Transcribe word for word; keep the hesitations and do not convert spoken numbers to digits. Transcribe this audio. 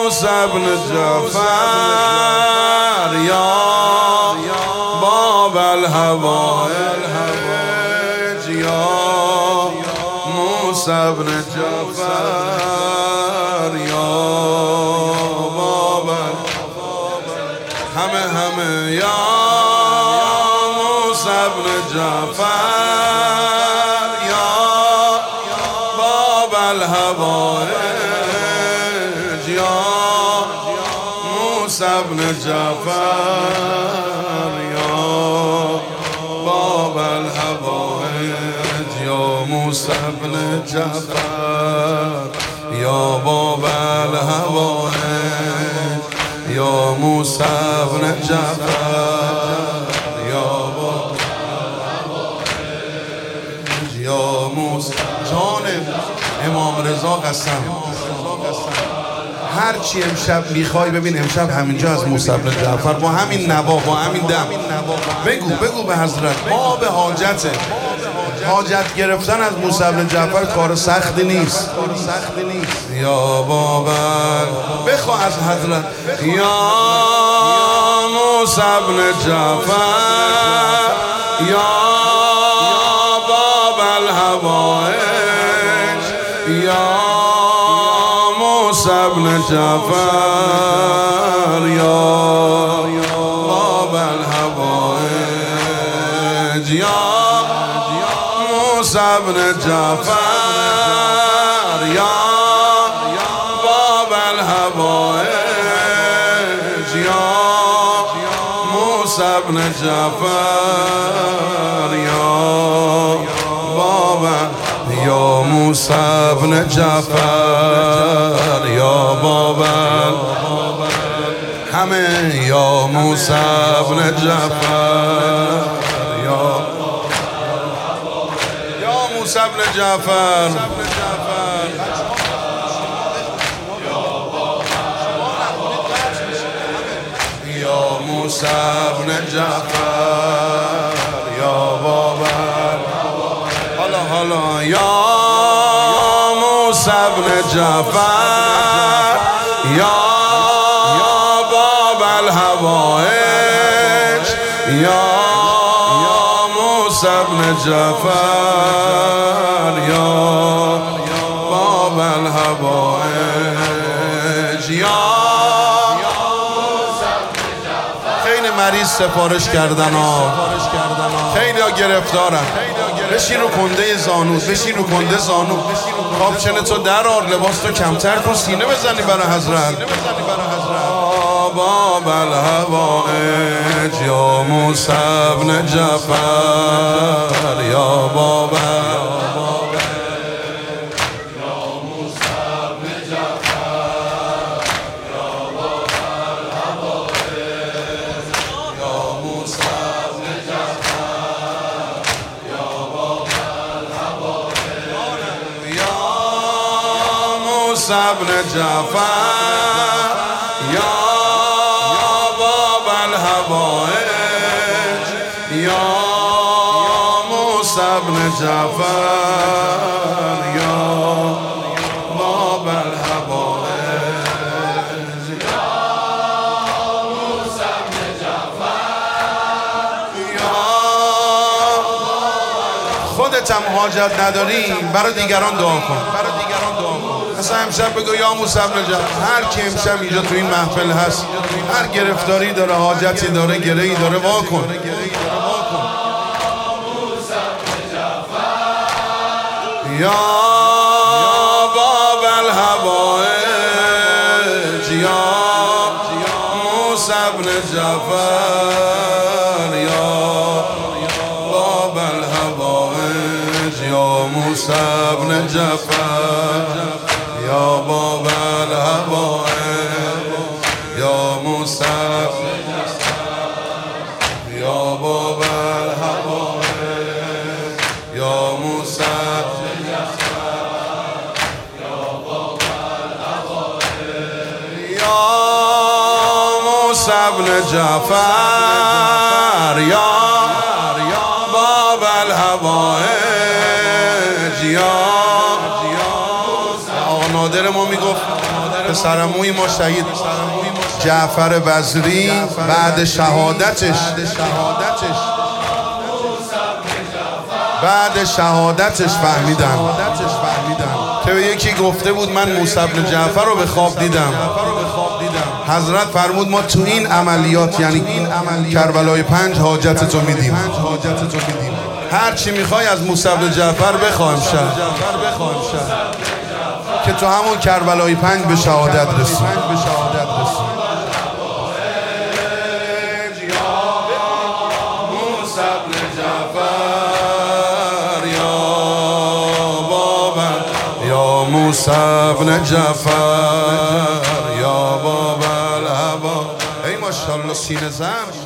موسى بن جعفر يا باب الهوائج يا موسى بن جعفر يا باب همه همه يا موسى بن جعفر يا باب الهوائج يا موسى بن جعفر يا باب الهوائج يا موسى بن جعفر يا باب الهوائج يا موسى بن جعفر يا باب الهوائج يا موسى جان امام رضا قسم هر چی امشب میخوای ببین امشب همینجا از موسی بن جعفر با همین نوا با همین دم بگو بگو به حضرت ما به حاجته حاجت گرفتن از موسی بن جعفر کار سختی نیست یا بابا بخوا از حضرت یا موسی بن جعفر یا باب الهوائج یا موسى بن جعفر يا باب الهوائج يا موسى بن جعفر يا باب الهوائج يا موسى بن جعفر يا باب يا موسى بن جعفر يا بابا همه يا موسى بن جعفر يا يا موسى بن جعفر يا موسى بن جعفر يا بابا هلا هلا يا موسى بن جعفر يا باب الهوائج يا موسى بن جعفر يا باب الهوائج يا خیلی مریض سفارش کردن ها خیلی ها گرفتارن بشین رو کنده زانو بشین رو کنده زانو کاپشن تو در آر لباس تو کمتر کن سینه بزنی برای حضرت باب الهوائج یا موسی بن جعفر یا باب موسى بن جعفر يا باب الهوائج يا موسى بن جعفر يا باب الهوائج يا موسى بن جعفر يا خودت هم حاجت نداری برای دیگران دعا کن اصلا امشب بگو یا موسی بن جعفر هر کی امشب اینجا تو این محفل هست هر گرفتاری داره حاجتی داره گره‌ای داره وا کن یا باب الهوائج یا موسی بن جعفر یا باب الهوائج یا موسی بن جعفر يا باب الهوائج يا موسى يا باب الهوائج يا موسى يا موسى بن جعفر يا باب الهوائج يا نادر ما میگفت پسرموی ما شهید جعفر بزری بعد شهادتش بعد شهادتش فهمیدم که به یکی گفته بود من موسی بن جعفر رو به خواب دیدم. حضرت فرمود ما تو این عملیات یعنی کربلای پنج حاجت تو میدیم، هر چی میخوای از موسی بن جعفر بخوایم شد که تو همون کربلای پنج به شهادت رسید. موسی بن جعفر یا بابا العبا ای ماشاءالله سینه زن